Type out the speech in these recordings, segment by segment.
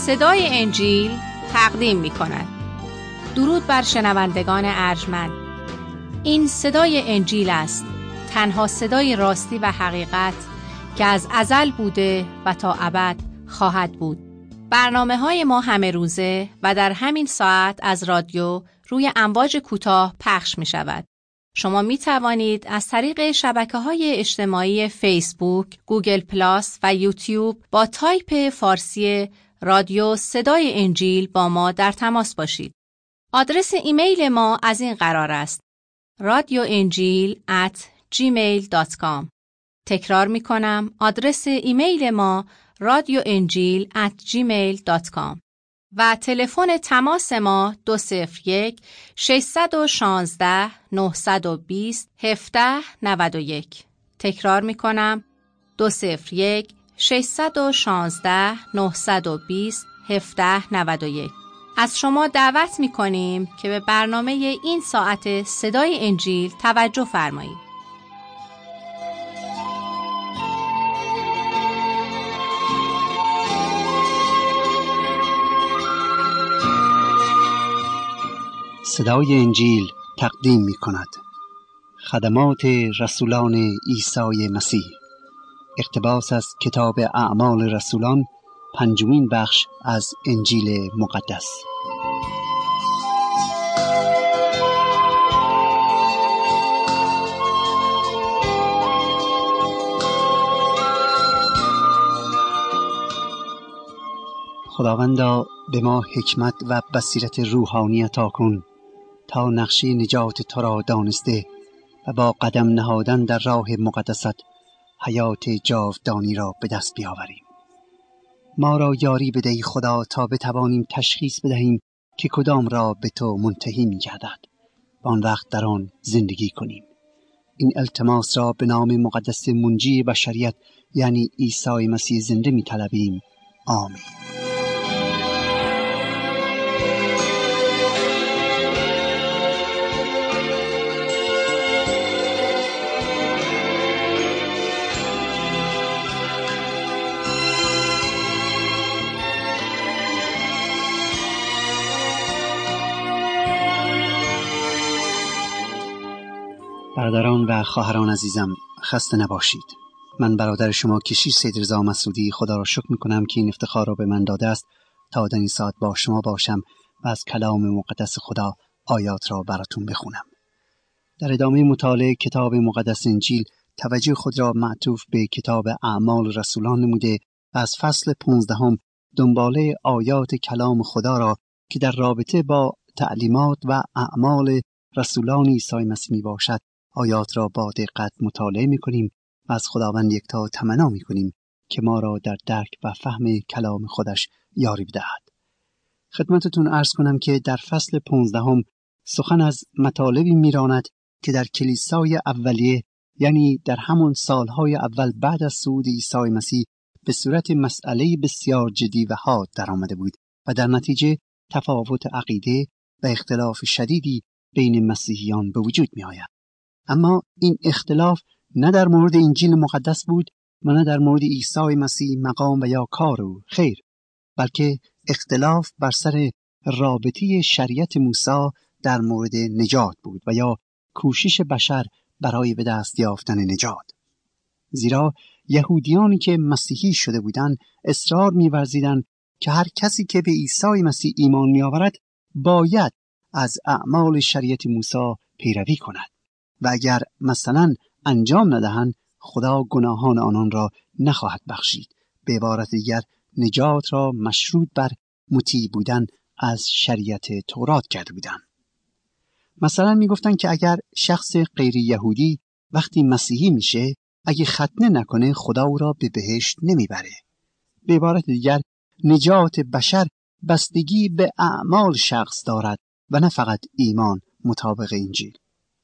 صدای انجیل تقدیم می کند. درود بر شنوندگان ارجمند. این صدای انجیل است، تنها صدای راستی و حقیقت که از ازل بوده و تا ابد خواهد بود. برنامه‌های ما همه روزه و در همین ساعت از رادیو روی امواج کوتاه پخش می شود. شما می توانید از طریق شبکه‌های اجتماعی فیسبوک، گوگل پلاس و یوتیوب با تایپ فارسی رادیو صدای انجیل با ما در تماس باشید. آدرس ایمیل ما از این قرار است: radioenjil@gmail.com. تکرار می کنم، آدرس ایمیل ما radioenjil@gmail.com و تلفن تماس ما 201-616-920-1791. تکرار می کنم، 201-616-920-1791. از شما دعوت می کنیم که به برنامه این ساعت صدای انجیل توجه فرمایید. صدای انجیل تقدیم می کند خدمات رسولان عیسی مسیح. اقتباس از کتاب اعمال رسولان، 5مین بخش از انجیل مقدس. خداوندا به ما حکمت و بصیرت روحانی عطا کن تا نقشه نجات تو را دانسته و با قدم نهادن در راه مقدست حیات جاودانی را به دست بیاوریم. ما را یاری بده ای خدا تا بتوانیم تشخیص بدهیم که کدام را به تو منتهی می‌گردد و آن وقت در آن زندگی کنیم. این التماس را به نام مقدس منجی بشریت یعنی عیسی مسیح زنده می‌طلبیم. آمین. برادران و خواهران عزیزم، خسته نباشید. من برادر شما کشیش سید رضا مسعودی خدا را شکر میکنم که این افتخار را به من داده است تا در این ساعت با شما باشم و از کلام مقدس خدا آیات را براتون بخونم. در ادامه مطالعه کتاب مقدس انجیل توجه خود را معطوف به کتاب اعمال رسولان نموده و از فصل 15 دنباله آیات کلام خدا را که در رابطه با تعلیمات و اعمال رسولان عیسی مسیح می باشد آیات را با دقت مطالعه می کنیم و از خداوند یکتا تمنا می کنیم که ما را در درک و فهم کلام خودش یاری بدهد. خدمتتون عرض کنم که در فصل 15 سخن از مطالبی می راند که در کلیسای اولیه، یعنی در همون سالهای اول بعد از صعود عیسی مسیح، به صورت مسئله بسیار جدی و حاد در آمده بود و در نتیجه تفاوت عقیده و اختلاف شدیدی بین مسیحیان به وجود می آید. اما این اختلاف نه در مورد انجیل مقدس بود و نه در مورد عیسی مسیح مقام و یا کار او، خیر، بلکه اختلاف بر سر رابطه شریعت موسی در مورد نجات بود و یا کوشش بشر برای به دست یافتن نجات. زیرا یهودیانی که مسیحی شده بودند اصرار می‌ورزیدند که هر کسی که به عیسی مسیح ایمان می‌آورد باید از اعمال شریعت موسی پیروی کند و اگر مثلا انجام ندهند خدا گناهان آنان را نخواهد بخشید. به عبارت دیگر نجات را مشروط بر مطیع بودن از شریعت تورات کرده بودند. مثلا میگفتن که اگر شخص غیر یهودی وقتی مسیحی میشه اگه ختنه نکنه خدا او را به بهشت نمیبره. به عبارت دیگر نجات بشر بستگی به اعمال شخص دارد و نه فقط ایمان مطابق انجیل.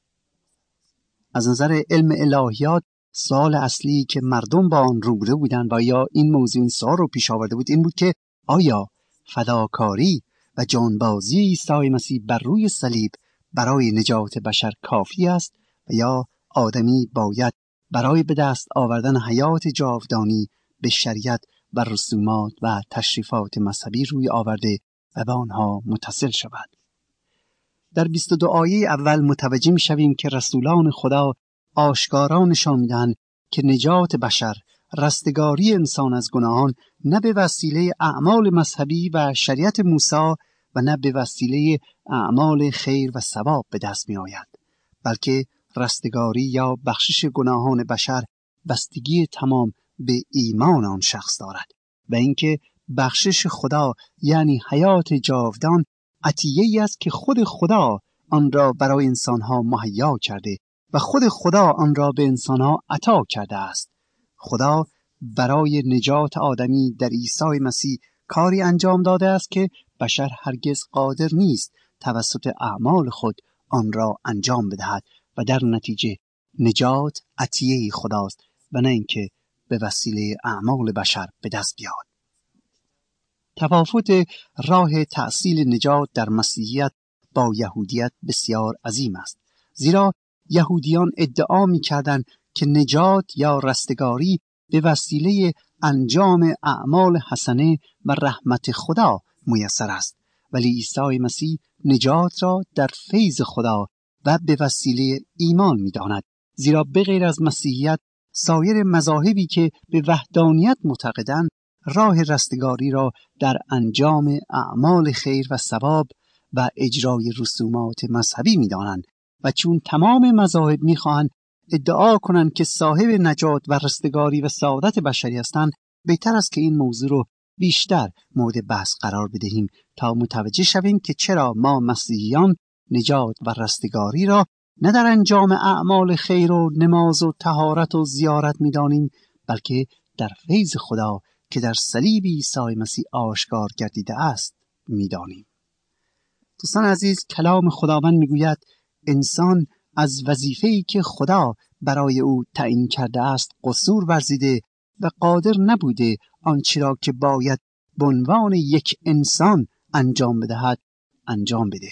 از نظر علم الهیات سوال اصلی که مردم با آن روبرو بودند و یا این موضوع این سوال رو پیش آورده بود این بود که آیا فداکاری و جانبازی عیسی مسیح بر روی صلیب برای نجات بشر کافی است و یا آدمی باید برای به دست آوردن حیات جاودانی به شریعت و رسومات و تشریفات مذهبی روی آورده و به آنها متصل شود. در 22 آیه اول متوجه می شویم که رسولان خدا آشکارا نشان می‌دهند که نجات بشر، رستگاری انسان از گناهان، نه به وسیله اعمال مذهبی و شریعت موسی و نه به وسیله اعمال خیر و ثواب به دست می آید، بلکه رستگاری یا بخشش گناهان بشر بستگی تمام به ایمان آن شخص دارد و اینکه بخشش خدا یعنی حیات جاودان عطیه‌ای است که خود خدا آن را برای انسانها مهیا کرده و خود خدا آن را به انسانها عطا کرده است. خدا برای نجات آدمی در عیسی مسیح کاری انجام داده است که بشر هرگز قادر نیست توسط اعمال خود آن را انجام بدهد و در نتیجه نجات عطیه خداست و نه اینکه به وسیله اعمال بشر به دست بیاد. تفاوت راه تأصیل نجات در مسیحیت با یهودیت بسیار عظیم است، زیرا یهودیان ادعا می‌کردند که نجات یا رستگاری به وسیله انجام اعمال حسنه و رحمت خدا میسر است، ولی عیسی مسیح نجات را در فیض خدا و به وسیله ایمان می‌داند، زیرا به غیر از مسیحیت سایر مذاهبی که به وحدانیت معتقدند راه رستگاری را در انجام اعمال خیر و ثواب و اجرای رسومات مذهبی می‌دانند و چون تمام مذاهب می‌خواهند ادعا کنند که صاحب نجات و رستگاری و سعادت بشری هستند، بهتر است که این موضوع رو بیشتر مورد بحث قرار بدهیم تا متوجه شویم که چرا ما مسیحیان نجات و رستگاری را نه در انجام اعمال خیر و نماز و طهارت و زیارت می‌دانیم، بلکه در فیض خدا که در صلیب عیسی مسیح آشکار گردیده است می‌دانیم. دوستان عزیز، کلام خداوند می‌گوید انسان از وظیفه‌ای که خدا برای او تعیین کرده است قصور ورزیده و قادر نبوده آنچه را که باید به عنوان یک انسان انجام بدهد انجام بده.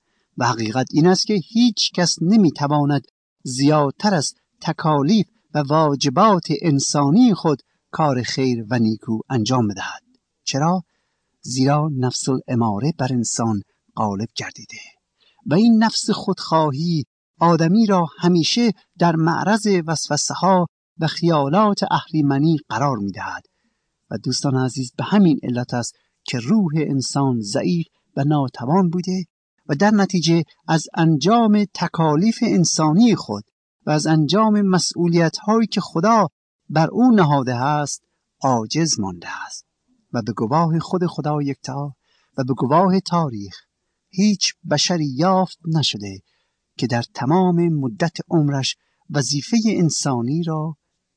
و حقیقت این است که هیچ کس نمی‌تواند زیادتر از تکالیف و واجبات انسانی خود کار خیر و نیکو انجام بدهد. چرا؟ زیرا نفس الاماره بر انسان غالب گردیده و این نفس خودخواهی آدمی را همیشه در معرض وسوسه‌ها و خیالات اهریمنی قرار می‌دهد و دوستان عزیز به همین علت است که روح انسان ضعیف و ناتوان بوده و در نتیجه از انجام تکالیف انسانی خود و از انجام مسئولیت‌هایی که خدا بر او نهاده است عاجز مانده است و به گواه خود خدا یکتا و به گواه تاریخ هیچ بشری یافت نشده که در تمام مدت عمرش وظیفه انسانی را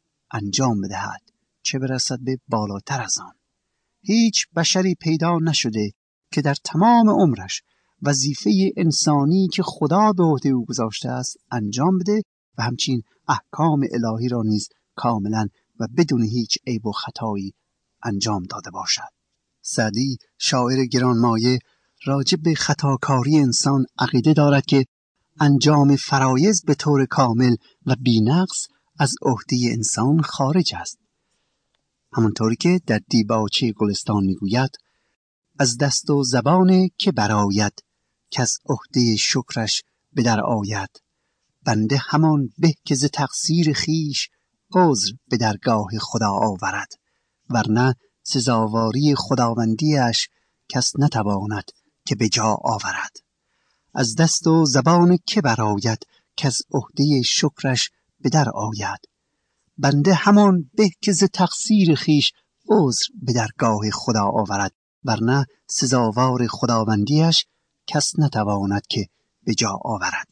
انجام بدهد، چه برسد به بالاتر از آن. هیچ بشری پیدا نشده که در تمام عمرش وظیفه انسانی که خدا به عهده او گذاشته است انجام بده و همچنین احکام الهی را نیز کاملا و بدون هیچ عیب و خطایی انجام داده باشد. سعدی شاعر گرانمایه راجع به خطاکاری انسان عقیده دارد که انجام فرایض به طور کامل و بی‌نقص از عهده انسان خارج است. همانطوری که در دیباچه گلستان میگوید از دست و زبان که براید که از عهده شکرش به در آید، بنده همان به که ز تقصیر خیش عذر به درگاه خدا آورد، ورنه سزاواری خداوندیش کس نتواند که به جا آورد. از دست و زبان که براید که از عهده شکرش به در آید، بنده همان به که ز تقصیر خیش عذر به درگاه خدا آورد، ورنه سزاوار خداوندیش کس نتواند که به جا آورد.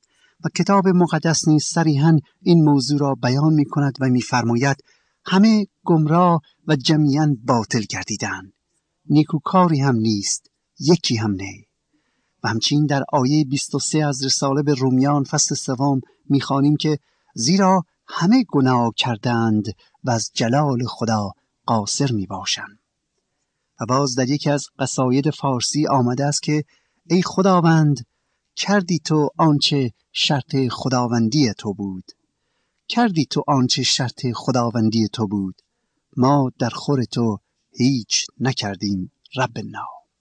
و کتاب مقدس نیز صریحاً این موضوع را بیان می کند و می فرماید همه گمراه و جمیعاً باطل گردیدند، نیکوکاری هم نیست، یکی هم نه. و همچنین در آیه 23 از رساله به رومیان فصل 3 می‌خوانیم که زیرا همه گناه کردند و از جلال خدا قاصر میباشند. و باز در یکی از قصاید فارسی آمده است که ای خداوند کردی تو آنچه شرط خداوندی تو بود، کردی تو آنچه شرط خداوندی تو بود، ما در خور تو هیچ نکردیم ربنا.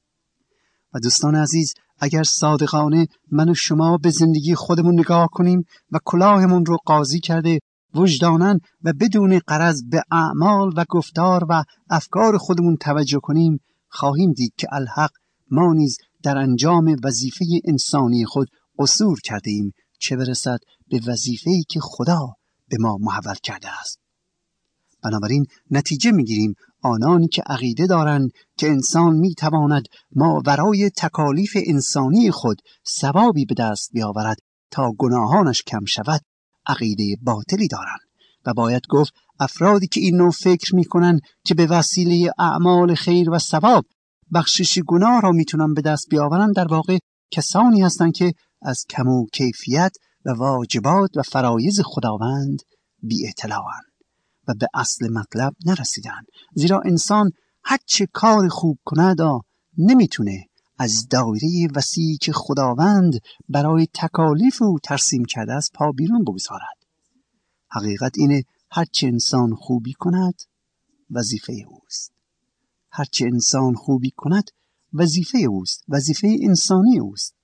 و دوستان عزیز، اگر صادقانه من و شما به زندگی خودمون نگاه کنیم و کلاهمون رو قاضی کرده وجداناً و بدون غرض به اعمال و گفتار و افکار خودمون توجه کنیم، خواهیم دید که الحق ما نیز در انجام وظیفه انسانی خود قصور کرده ایم، چه برسد به وظیفه‌ای که خدا به ما محول کرده است. بنابراین نتیجه میگیریم آنانی که عقیده دارند که انسان میتواند ماورای تکالیف انسانی خود ثوابی به دست بیاورد تا گناهانش کم شود، عقیده باطلی دارند و باید گفت افرادی که این نوع فکر میکنن که به وسیله اعمال خیر و ثواب بخشش گناه را میتونن به دست بیاورن، در واقع کسانی هستند که از کم و کیفیت و واجبات و فرایض خداوند بی اطلاعند و به اصل مطلب نرسیدن. زیرا انسان هر چه کار خوب کند نمیتونه از دایره وسیعی که خداوند برای تکالیف او ترسیم کرده است پا بیرون بگذارد. حقیقت اینه هر چه انسان خوبی کند وظیفه اوست. هر چه انسان خوبی کند وظیفه اوست، وظیفه انسانی اوست.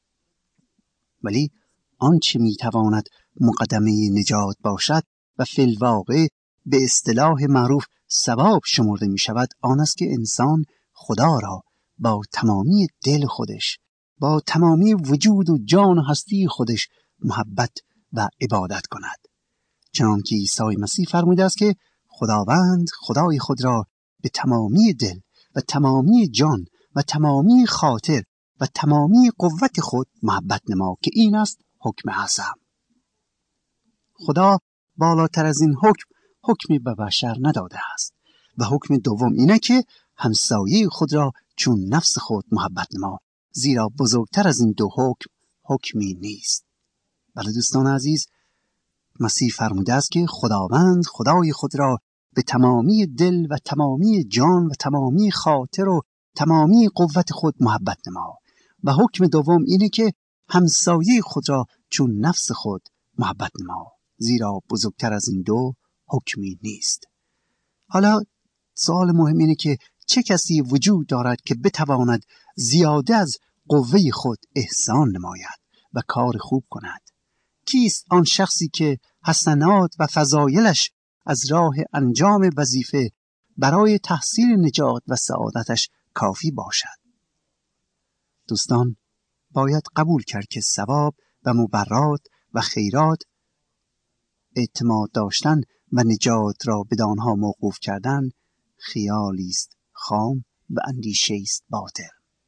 ولی آنچه میتواند مقدمه نجات باشد و فی الواقع به اصطلاح معروف ثواب شمرده می شود، آن است که انسان خدا را با تمامی دل خودش، با تمامی وجود و جان و هستی خودش محبت و عبادت کند. چنانکه عیسی مسیح فرموده است که خداوند خدای خود را به تمامی دل و تمامی جان و تمامی خاطر و تمامی قوت خود محبت نما، که این است حکم اعظم. خدا بالاتر از این حکمی به بشر نداده است و حکم دوم اینه که همسایه خود را چون نفس خود محبت نما، زیرا بزرگتر از این دو حکمی نیست. بله دوستان عزیز، مسیح فرموده است که خداوند خدای خود را به تمامی دل و تمامی جان و تمامی خاطر و تمامی قوت خود محبت نما، و حکم دوم اینه که همسایه خود را چون نفس خود محبت نما، زیرا بزرگتر از این دو حکمی نیست. حالا سوال مهم اینه که چه کسی وجود دارد که بتواند زیاده از قوه خود احسان نماید و کار خوب کند؟ کیست آن شخصی که حسنات و فضایلش از راه انجام وظیفه برای تحصیل نجات و سعادتش کافی باشد؟ دوستان، باید قبول کرد که ثواب و مبرات و خیرات، اعتماد داشتن و نجات را بدانها موقوف کردن، خیالی است خام و اندیشه است باطل.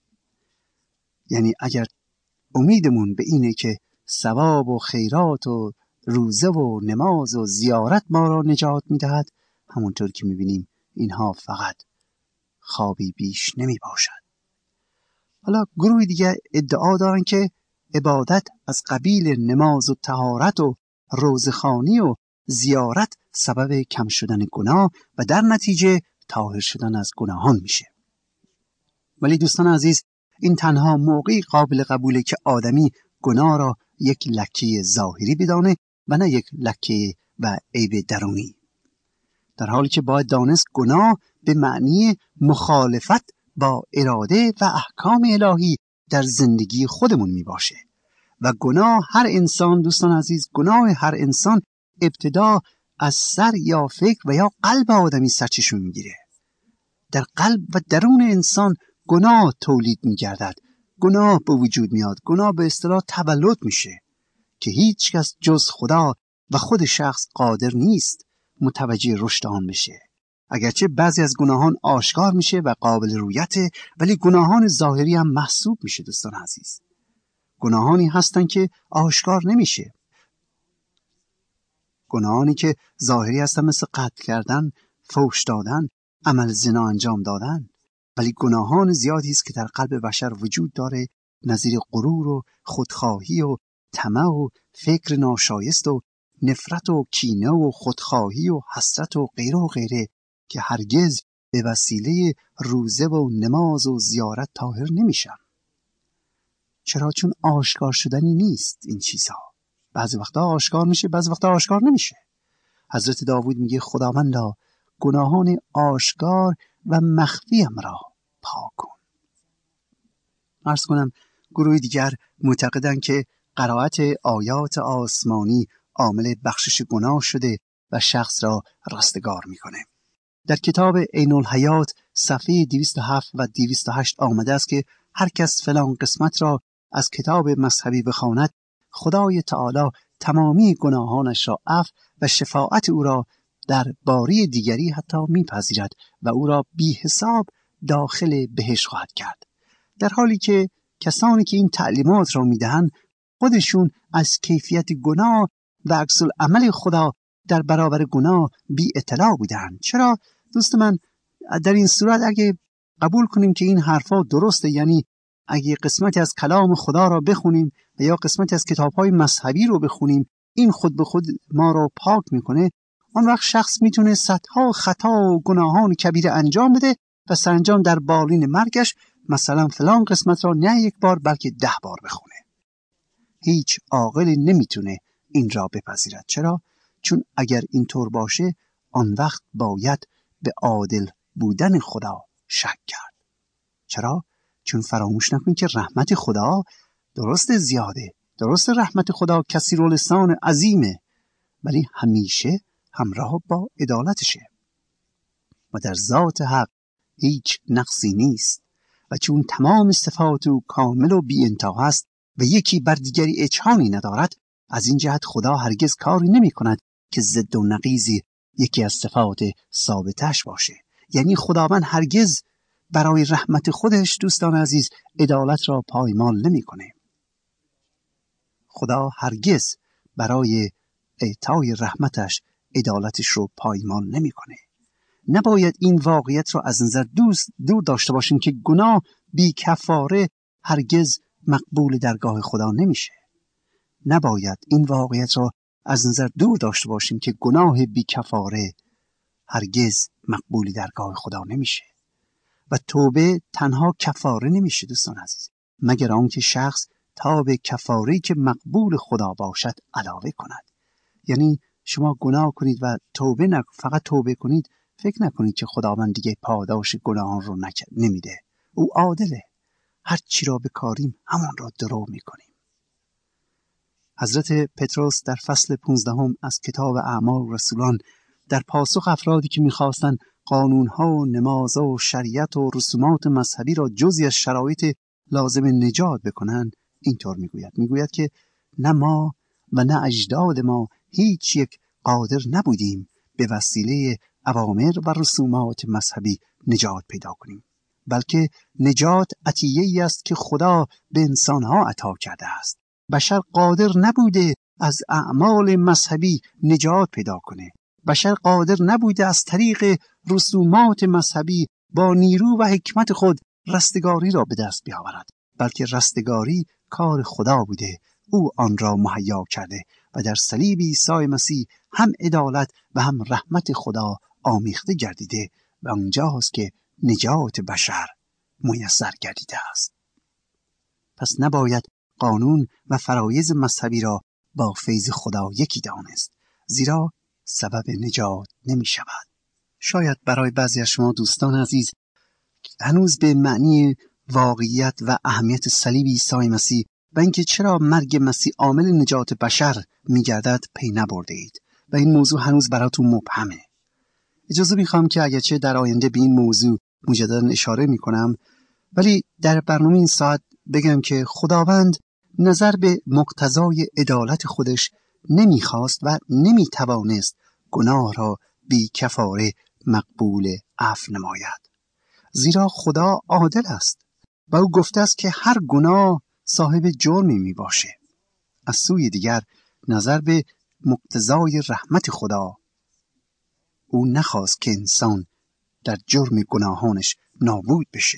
یعنی اگر امیدمون به اینه که ثواب و خیرات و روزه و نماز و زیارت ما را نجات می‌دهد، همونطور که می‌بینیم اینها فقط خوابی بیش نمی باشد. حالا گروه دیگه ادعا دارن که عبادت از قبیل نماز و طهارت و روزخوانی و زیارت سبب کم شدن گناه و در نتیجه طاهر شدن از گناهان میشه. ولی دوستان عزیز، این تنها موقعی قابل قبوله که آدمی گناه را یک لکه ظاهری بدانه و نه یک لکه و عیب درونی، در حالی که باید دانست گناه به معنی مخالفت با اراده و احکام الهی در زندگی خودمون می باشه. و گناه هر انسان، دوستان عزیز، گناه هر انسان ابتدا از سر یا فکر و یا قلب آدمی سرچشمه میگیره. در قلب و درون انسان گناه تولید میگردد، گناه به وجود میاد، گناه به اصطلاح تولد میشه که هیچ کس جز خدا و خود شخص قادر نیست متوجه رشد آن بشه. اگرچه بعضی از گناهان آشکار میشه و قابل رویته، ولی گناهان ظاهری هم محسوب میشه. دوستان عزیز، گناهانی هستن که آشکار نمیشه، گناهانی که ظاهری هستن، مثل قتل کردن، فحش دادن، عمل زنا انجام دادن. ولی گناهان زیادی است که در قلب بشر وجود داره، نظیر غرور و خودخواهی و طمع و فکر ناشایست و نفرت و کینه و خودخواهی و حسرت و غیره و غیره، که هرگز به وسیله روزه و نماز و زیارت طاهر نمیشن. چرا؟ چون آشکار شدنی نیست این چیزها. بعضی وقتا آشکار میشه، بعضی وقتا آشکار نمیشه. حضرت داوود میگه خداوندا گناهان آشکار و مخفیم را پاک کن. عرض کنم گروه دیگر معتقدند که قرائت آیات آسمانی عامل بخشش گناه شده و شخص را رستگار میکنه. در کتاب عین الحیات صفحه 207 و 208 آمده است که هر کس فلان قسمت را از کتاب مذهبی بخواند، خدای تعالی تمامی گناهانش را عفو و شفاعت او را در باری دیگری حتی میپذیرد و او را بی حساب داخل بهشت خواهد کرد. در حالی که کسانی که این تعلیمات را میدهند خودشون از کیفیت گناه و عکس العمل خدا در برابر گناه بی اطلاع بودند. چرا دوست من در این صورت اگه قبول کنیم که این حرفا درسته، یعنی اگه قسمتی از کلام خدا را بخونیم و یا قسمتی از کتاب‌های مذهبی رو بخونیم، این خود به خود ما رو پاک میکنه، آن وقت شخص میتونه صدها خطا و گناهان کبیره انجام بده و سرانجام در بالین مرگش مثلا فلان قسمت را نه یک بار بلکه 10 بار بخونه. هیچ عاقلی نمیتونه این را بپذیرد. چرا؟ چون اگر اینطور باشه آن وقت باید به عادل بودن خدا شک کرد. چرا؟ چون فراموش نکنید که رحمت خدا درست زیاده، درست رحمت خدا کثیرالحسان عظیمه، ولی همیشه همراه با عدالتشه و در ذات حق هیچ نقصی نیست و چون تمام صفات او کامل و بی انتها است و یکی بر دیگری اجحانی ندارد، از این جهت خدا هرگز کاری نمی کند که ضد و نقیضی یکی از صفات ثابتش باشه. یعنی خداوند هرگز برای رحمت خودش دوستان عزیز عدالت را پایمال نمی کنه. خدا هرگز برای اعطای رحمتش عدالتش رو پایمال نمی کنه. نباید این واقعیت را از نظر دور داشته باشیم که گناه بی کفاره هرگز مقبول درگاه خدا نمیشه. نباید این واقعیت را از نظر دور داشته باشیم که گناه بی کفاره هرگز مقبول درگاه خدا نمیشه و توبه تنها کفاره نمیشه دوستان عزیز، مگر آنکه شخص تا به کفاره‌ای که مقبول خدا باشد علاوه کند. یعنی شما گناه کنید و فقط توبه کنید، فکر نکنید که خداوند دیگه پاداش گناهان رو نمیده. او عادله، هر چی را بکاریم همان را درو میکنیم. حضرت پتروس در فصل 15 از کتاب اعمال رسولان در پاسخ افرادی که میخواستن قانونها و نمازها و شریعت و رسومات مذهبی را جزئی از شرایط لازم نجات بکنن اینطور میگوید که نه ما و نه اجداد ما هیچ یک قادر نبودیم به وسیله اوامر و رسومات مذهبی نجات پیدا کنیم، بلکه نجات عطیه‌ای است که خدا به انسانها عطا کرده است. بشر قادر نبوده از اعمال مذهبی نجات پیدا کنه. بشر قادر نبوده از طریق رسومات مذهبی با نیرو و حکمت خود رستگاری را به دست بیاورد، بلکه رستگاری کار خدا بوده. او آن را مهیا کرده و در صلیب عیسی مسیح هم عدالت و هم رحمت خدا آمیخته گردیده و اونجاست که نجات بشر میسر گردیده است. پس نباید قانون و فرایض مذهبی را با فیض خدا یکی دانست، زیرا سبب نجات نمی شود. شاید برای بعضی از شما دوستان عزیز هنوز به معنی واقعیت و اهمیت صلیب عیسی مسیح و اینکه چرا مرگ مسیح عامل نجات بشر می‌گردد پی نبرده اید و این موضوع هنوز براتون مبهمه. اجازه می‌خوام که اگرچه در آینده به این موضوع مجددا اشاره می‌کنم، ولی در برنامه این ساعت بگم که خداوند نظر به مقتضای عدالت خودش نمی‌خواست و نمی‌توانست گناه را بی کفاره مقبول عفو نماید، زیرا خدا عادل است و او گفته است که هر گناه صاحب جرمی می باشه. از سوی دیگر نظر به مقتضای رحمت خدا او نخواست که انسان در جرم گناهانش نابود بشه.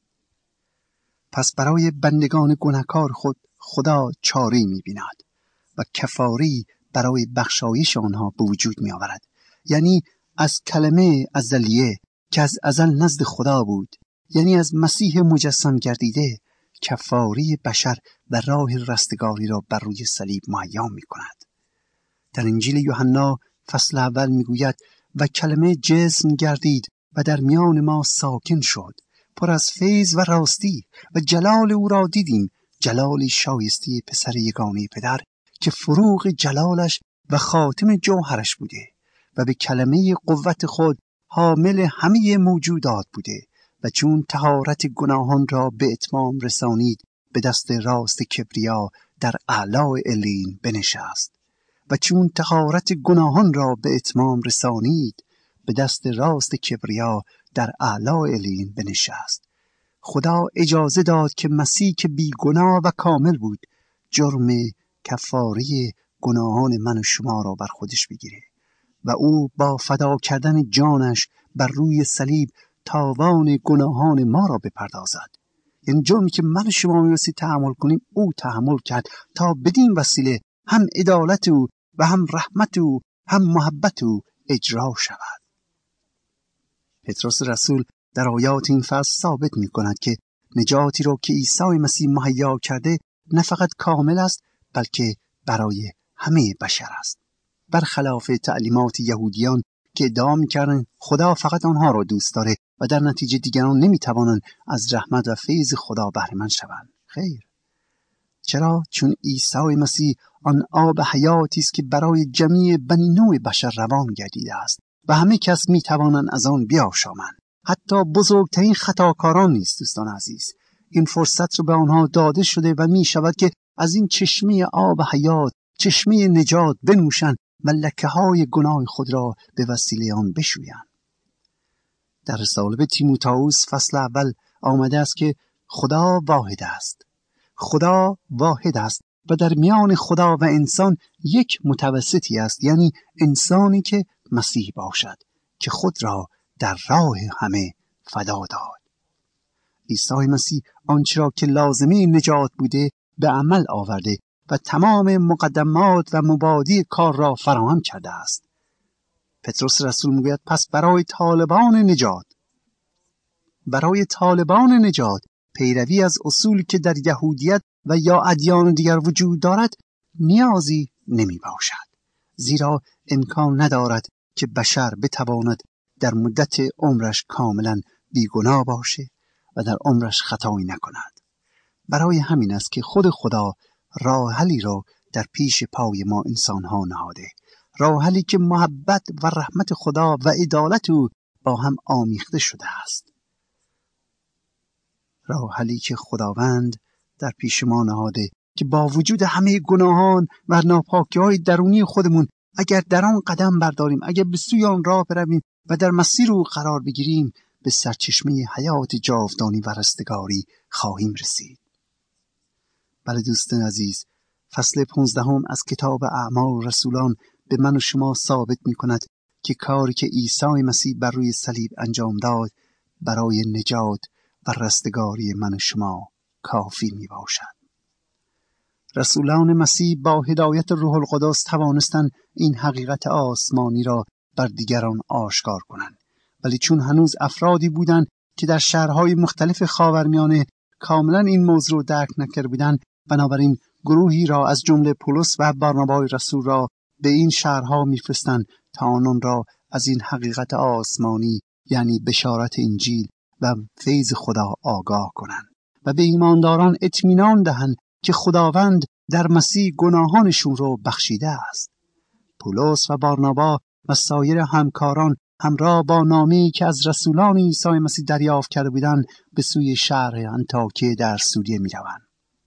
پس برای بندگان گناهکار خود خدا چاره‌ای می بیند و کفاری برای بخشایش آنها به وجود می آورد. یعنی از کلمه ازلیه که از ازل نزد خدا بود، یعنی از مسیح مجسم گردیده، کفاری بشر و راه رستگاری را بر روی صلیب مهیا می کند. در انجیل یوحنا فصل اول می گوید و کلمه جسم گردید و در میان ما ساکن شد. پر از فیض و راستی و جلال او را دیدیم، جلالی شایسته پسر یگانه پدر که فروغ جلالش و خاتم جوهرش بوده و به کلمه قوت خود حامل همه موجودات بوده و چون طهارت گناهان را به اتمام رسانید به دست راست کبریا در اعلی علین بنشست. و چون طهارت گناهان را به اتمام رسانید به دست راست کبریا در اعلی علین بنشست. خدا اجازه داد که مسیح که بی گناه و کامل بود جرم کفاره گناهان من و شما را بر خودش بگیره و او با فدا کردن جانش بر روی صلیب تاوان گناهان ما را بپردازد. یعنی جرمی که من و شما می‌بایستی تحمل کنیم او تحمل کرد تا بدین وسیله هم عدالت او و هم رحمت او هم محبت او اجرا شود. پتروس رسول در آیات این فصل ثابت می‌کند که نجاتی را که عیسی مسیح مهیا کرده نه فقط کامل است بلکه برای همه بشر است. برخلاف تعلیمات یهودیان که ادعا می‌کردند خدا فقط آنها را دوست داره و در نتیجه دیگران نمی‌توانند از رحمت و فیض خدا بهره مند شوند. خیر. چرا؟ چون عیسی مسیح آن آب حیاتی است که برای جمیع بنی نوع بشر روان گردیده است و همه کس می‌توانند از آن بیاشامند. حتی بزرگترین خطاکاران نیز دوستان عزیز این فرصت رو به آنها داده شده و می‌شود که از این چشمه آب حیات، چشمه نجات بنوشند و لکه‌های گناه خود را به وسیله آن بشویند. در رساله به تیموتائوس فصل اول آمده است که خدا واحد است. خدا واحد است و در میان خدا و انسان یک متوسطی است، یعنی انسانی که مسیح باشد که خود را در راه همه فدا داد. عیسی مسیح آنچه را که لازمه نجات بوده به عمل آورده و تمام مقدمات و مبادی کار را فراهم کرده است. پتروس رسول میگوید پس برای طالبان نجات پیروی از اصولی که در یهودیت و یا ادیان دیگر وجود دارد نیازی نمی باشد، زیرا امکان ندارد که بشر بتواند در مدت عمرش کاملا بیگناه باشه و در عمرش خطایی نکند. برای همین است که خود خدا راه حلی را در پیش پای ما انسان‌ها نهاده، راه حلی که محبت و رحمت خدا و عدالت او با هم آمیخته شده است. راه حلی که خداوند در پیش ما نهاده که با وجود همه گناهان و ناپاکی‌های درونی خودمون اگر در آن قدم برداریم، اگر به سوی آن راه برویم و در مسیر او قرار بگیریم به سرچشمه حیات جاودانی و رستگاری خواهیم رسید. بله دوستان عزیز، فصل 15 از کتاب اعمال رسولان به من و شما ثابت می کند که کاری که عیسی مسیح بر روی صلیب انجام داد برای نجات و رستگاری من و شما کافی می باشد. رسولان مسیح با هدایت روح القدس توانستند این حقیقت آسمانی را بر دیگران آشکار کنند، ولی چون هنوز افرادی بودند که در شهرهای مختلف خاورمیانه کاملا این موضوع را درک نکرده بودند، بنابراین گروهی را از جمله پولس و بارنابای رسول را به این شهرها می‌فرستند تا آنان را از این حقیقت آسمانی یعنی بشارت انجیل و فیض خدا آگاه کنند و به ایمانداران اطمینان دهند که خداوند در مسیح گناهانشون رو بخشیده است. پولس و بارنابا و سایر همکاران همراه با نامه‌ای که از رسولان عیسی مسیح دریافت کرده بودند به سوی شهر انطاکیه در سوریه می‌روند.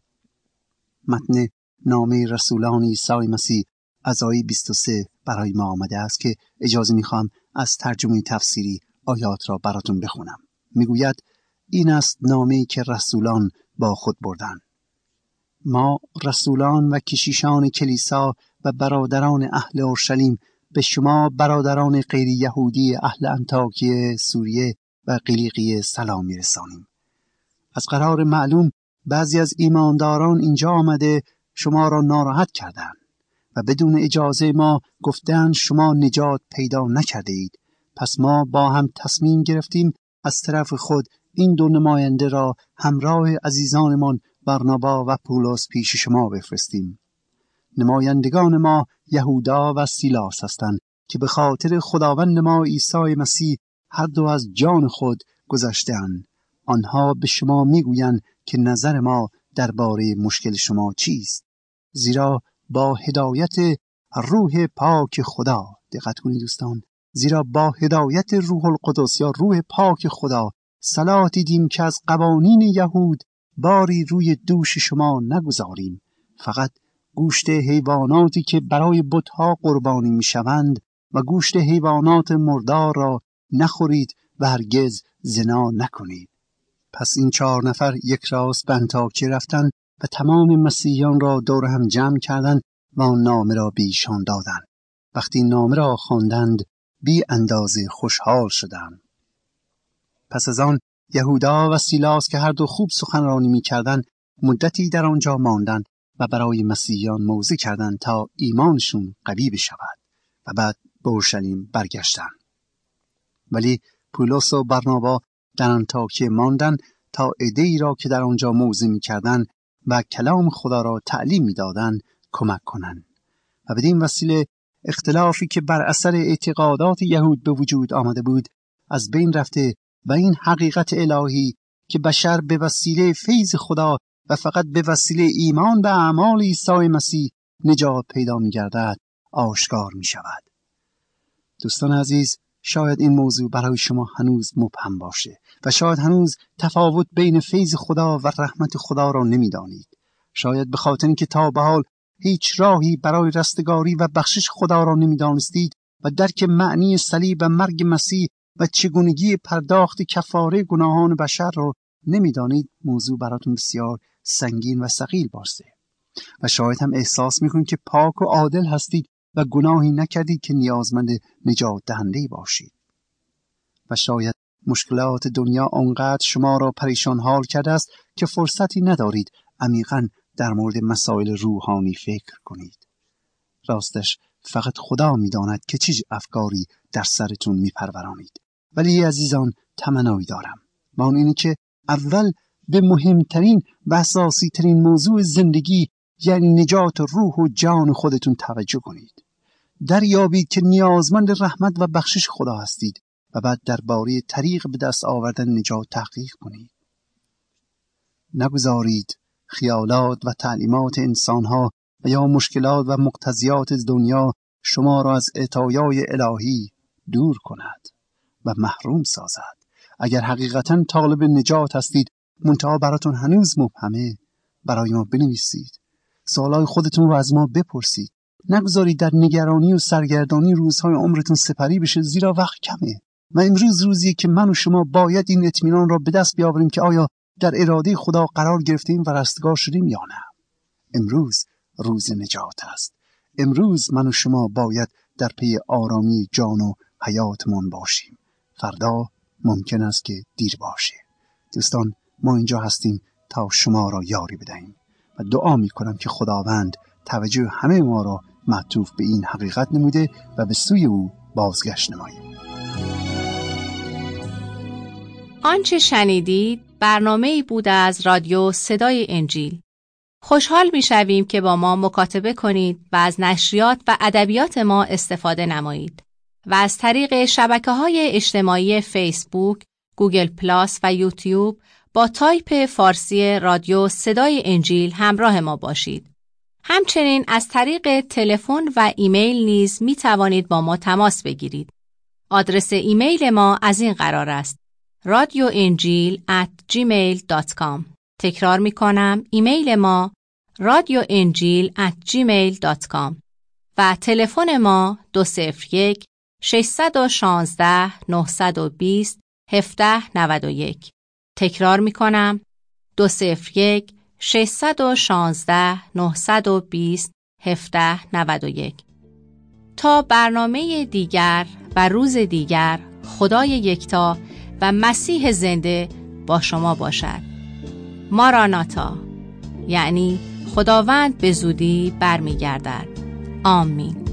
متن نامه رسولان عیسی مسیح از آیه 23 برای ما آمده است که اجازه می‌خوام از ترجمه تفسیری آیات را براتون بخونم. میگوید این است نامه‌ای که رسولان با خود بردند. ما رسولان و کشیشان کلیسا و برادران اهل اورشلیم به شما برادران غیر یهودی اهل انطاکیه سوریه و قلیقیه سلام می‌رسانیم. از قرار معلوم بعضی از ایمانداران اینجا آمده شما را ناراحت کردند و بدون اجازه ما گفتند شما نجات پیدا نکرده اید. پس ما با هم تصمیم گرفتیم از طرف خود این دو نماینده را همراه عزیزانمان بارنابا و پولس پیش شما بفرستیم. نمایندگان ما یهودا و سیلاس هستند که به خاطر خداوند ما عیسی مسیح هر دو از جان خود گذشته‌اند. آنها به شما میگویند که نظر ما درباره مشکل شما چیست، زیرا با هدایت روح پاک خدا، دقت کنید دوستان، زیرا با هدایت روح القدس یا روح پاک خدا صلاح دیدیم که از قوانین یهود باری روی دوش شما نگذاریم، فقط گوشت حیواناتی که برای بت‌ها قربانی می‌شوند و گوشت حیوانات مردار را نخورید و هرگز زنا نکنید. پس این 4 نفر یک راست به انطاکیه رفتند و تمام مسیحیان را دور هم جمع کردند و آن نامه را به ایشان دادند. وقتی نامه را خواندند بی اندازه خوشحال شدند. پس از آن یهودا و سیلاس که هر دو خوب سخنرانی می‌کردند مدتی در آنجا ماندند و برای مسیحیان موعظه کردند تا ایمانشون قوی بشود و بعد به اورشلیم برگشتند. ولی پولس و برنابا در انطاکیه ماندند تا عده‌ای را که در آنجا موعظه می‌کردند و کلام خدا را تعلیم می‌دادند کمک کنند و بدین وسیله اختلافی که بر اثر اعتقادات یهود به وجود آمده بود از بین رفته و این حقیقت الهی که بشر به وسیله فیض خدا و فقط به وسیله ایمان به اعمال عیسی مسیح نجات پیدا می‌گردد آشکار می‌شود. دوستان عزیز، شاید این موضوع برای شما هنوز مبهم باشه و شاید هنوز تفاوت بین فیض خدا و رحمت خدا را نمی‌دانید. شاید به خاطر اینکه تا به حال هیچ راهی برای رستگاری و بخشش خدا را نمی‌دانستید و درک معنی صلیب و مرگ مسیح و چگونگی پرداخت کفاره گناهان بشر را نمی‌دانید، موضوع براتون بسیار سنگین و ثقیل باشه و شاید هم احساس می‌کنید که پاک و عادل هستید و گناهی نکردید که نیازمند نجات دهنده باشید. و شاید مشکلات دنیا آنقدر شما را پریشان حال کرده است که فرصتی ندارید عمیقاً در مورد مسائل روحانی فکر کنید. راستش فقط خدا می‌داند که چه افکاری در سرتون می‌پرورانید. ولی عزیزان، تمنایی دارم و آن اینه که اول به مهمترین و اساسی ترین موضوع زندگی یعنی نجات روح و جان خودتون توجه کنید. دریابید که نیازمند رحمت و بخشش خدا هستید و بعد درباره طریق به دست آوردن نجات تحقیق کنید. نگذارید خیالات و تعلیمات انسانها و یا مشکلات و مقتضیات دنیا شما را از عطایای الهی دور کند و محروم سازد. اگر حقیقتاً طالب نجات هستید منتها براتون هنوز مبهمه، برای ما بنویسید. سوالای خودتون رو از ما بپرسید. نگذارید در نگرانی و سرگردانی روزهای عمرتون سپری بشه، زیرا وقت کمه و امروز روزیه که من و شما باید این اطمینان را به دست بیاوریم که آیا در اراده خدا قرار گرفتیم و رستگار شدیم یا نه. امروز روز نجات است. امروز من و شما باید در پی آرامی جان و حیاتمان باشیم. فردا ممکن است که دیر باشه. دوستان، ما اینجا هستیم تا شما را یاری بدهیم و دعا می‌کنم که خداوند توجه همه ما را معطوف به این حقیقت نموده و به سوی او بازگشت نماییم. آنچه شنیدید برنامه‌ای بود از رادیو صدای انجیل. خوشحال می‌شویم که با ما مکاتبه کنید و از نشریات و ادبیات ما استفاده نمایید و از طریق شبکه‌های اجتماعی فیسبوک، گوگل پلاس و یوتیوب با تایپ فارسی رادیو صدای انجیل همراه ما باشید. همچنین از طریق تلفن و ایمیل نیز می توانید با ما تماس بگیرید. آدرس ایمیل ما از این قرار است: radioenjil@gmail.com. تکرار می کنم، ایمیل ما radioenjil@gmail.com و تلفن ما 201 616 920 1791. تکرار می کنم، 201 616 920 1791. تا برنامه دیگر و روز دیگر، خدای یکتا و مسیح زنده با شما باشد. ماراناتا، یعنی خداوند به زودی برمیگردد. آمین.